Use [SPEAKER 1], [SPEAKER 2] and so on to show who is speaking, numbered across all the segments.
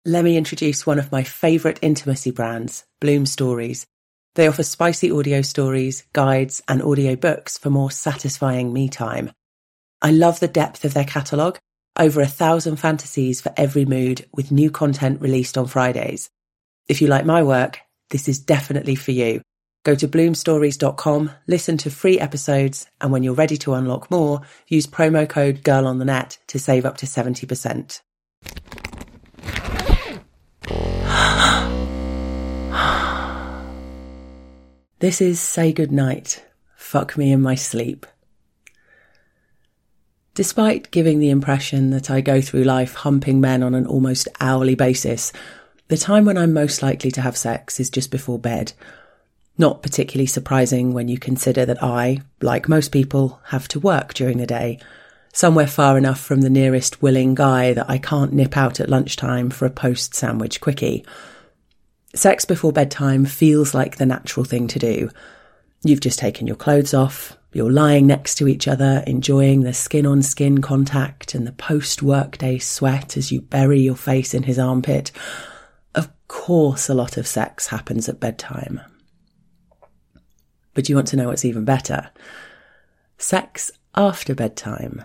[SPEAKER 1] Let me introduce one of my favourite intimacy brands, Bloom Stories. They offer spicy audio stories, guides, and audio books for more satisfying me time. I love the depth of their catalogue, over 1,000 fantasies for every mood, with new content released on Fridays. If you like my work, this is definitely for you. Go to bloomstories.com, listen to free episodes, and when you're ready to unlock more, use promo code GIRLONTHENET to save up to 70%. This is Say Goodnight, Fuck Me in My Sleep. Despite giving the impression that I go through life humping men on an almost hourly basis, the time when I'm most likely to have sex is just before bed. Not particularly surprising when you consider that I, like most people, have to work during the day, somewhere far enough from the nearest willing guy that I can't nip out at lunchtime for a post-sandwich quickie. Sex before bedtime feels like the natural thing to do. You've just taken your clothes off, you're lying next to each other, enjoying the skin-on-skin contact and the post-workday sweat as you bury your face in his armpit. Of course a lot of sex happens at bedtime. But you want to know what's even better? Sex after bedtime.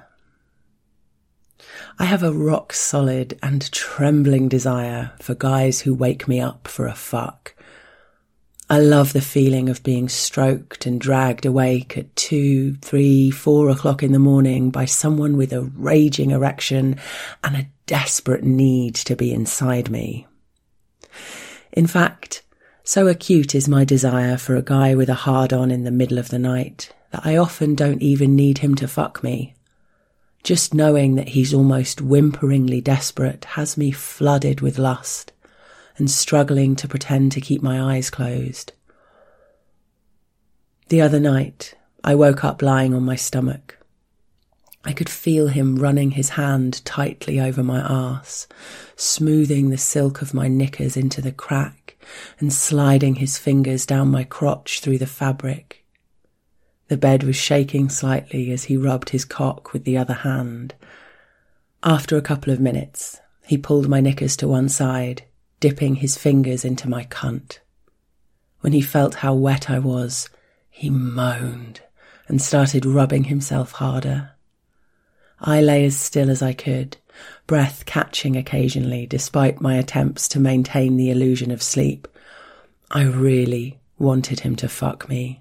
[SPEAKER 1] I have a rock-solid and trembling desire for guys who wake me up for a fuck. I love the feeling of being stroked and dragged awake at 2, 3, 4 o'clock in the morning by someone with a raging erection and a desperate need to be inside me. In fact, so acute is my desire for a guy with a hard-on in the middle of the night that I often don't even need him to fuck me. Just knowing that he's almost whimperingly desperate has me flooded with lust and struggling to pretend to keep my eyes closed. The other night, I woke up lying on my stomach. I could feel him running his hand tightly over my arse, smoothing the silk of my knickers into the crack and sliding his fingers down my crotch through the fabric. The bed was shaking slightly as he rubbed his cock with the other hand. After a couple of minutes, he pulled my knickers to one side, dipping his fingers into my cunt. When he felt how wet I was, he moaned and started rubbing himself harder. I lay as still as I could, breath catching occasionally despite my attempts to maintain the illusion of sleep. I really wanted him to fuck me.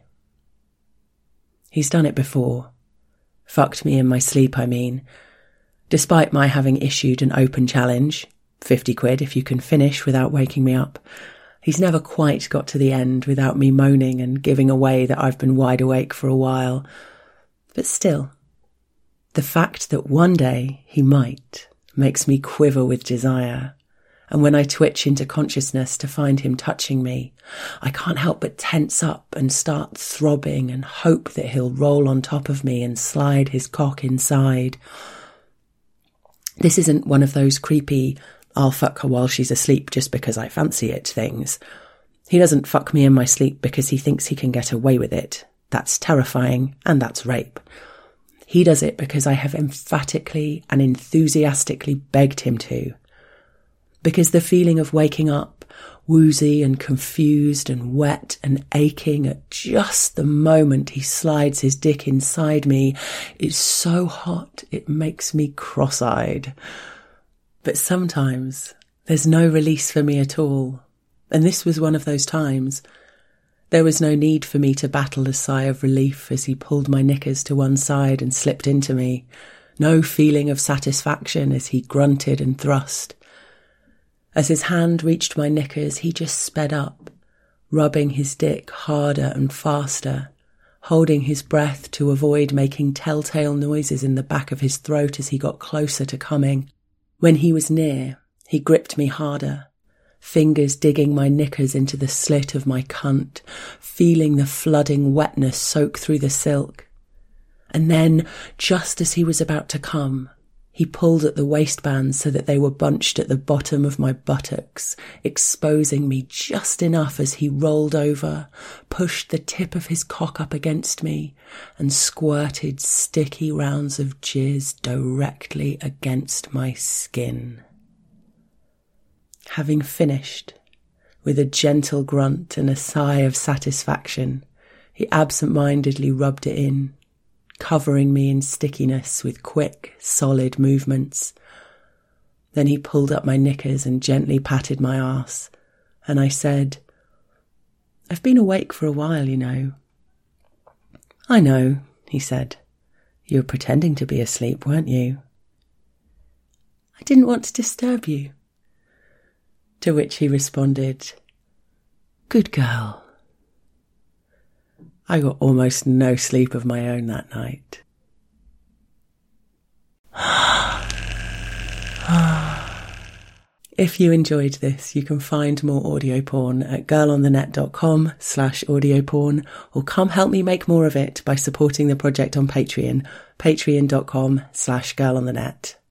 [SPEAKER 1] He's done it before. Fucked me in my sleep, I mean. Despite my having issued an open challenge, 50 quid if you can finish without waking me up, he's never quite got to the end without me moaning and giving away that I've been wide awake for a while. But still, the fact that one day he might makes me quiver with desire. And when I twitch into consciousness to find him touching me, I can't help but tense up and start throbbing and hope that he'll roll on top of me and slide his cock inside. This isn't one of those creepy, I'll fuck her while she's asleep just because I fancy it things. He doesn't fuck me in my sleep because he thinks he can get away with it. That's terrifying and that's rape. He does it because I have emphatically and enthusiastically begged him to. Because the feeling of waking up, woozy and confused and wet and aching at just the moment he slides his dick inside me is so hot it makes me cross-eyed. But sometimes there's no release for me at all, and this was one of those times. There was no need for me to battle a sigh of relief as he pulled my knickers to one side and slipped into me. No feeling of satisfaction as he grunted and thrust. As his hand reached my knickers, he just sped up, rubbing his dick harder and faster, holding his breath to avoid making telltale noises in the back of his throat as he got closer to coming. When he was near, he gripped me harder, fingers digging my knickers into the slit of my cunt, feeling the flooding wetness soak through the silk. And then, just as he was about to come, he pulled at the waistbands so that they were bunched at the bottom of my buttocks, exposing me just enough as he rolled over, pushed the tip of his cock up against me, and squirted sticky rounds of jizz directly against my skin. Having finished, with a gentle grunt and a sigh of satisfaction, he absent-mindedly rubbed it in, covering me in stickiness with quick, solid movements. Then he pulled up my knickers and gently patted my arse, and I said, "I've been awake for a while, you know." "I know," he said. "You were pretending to be asleep, weren't you?" "I didn't want to disturb you." To which he responded, "Good girl." I got almost no sleep of my own that night. If you enjoyed this, you can find more audio porn at girlonthenet.com/audioporn, or come help me make more of it by supporting the project on Patreon, patreon.com/girlonthenet.